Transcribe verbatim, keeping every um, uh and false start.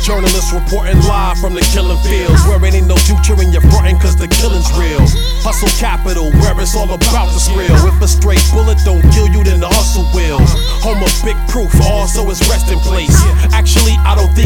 Journalists reporting live from the killing fields, where it ain't no future in your frontin' cause the killing's real. Hustle capital, where it's all about the thrill. If a straight bullet don't kill you, then the hustle will. Home of big proof, also is rest in place. Actually, I don't think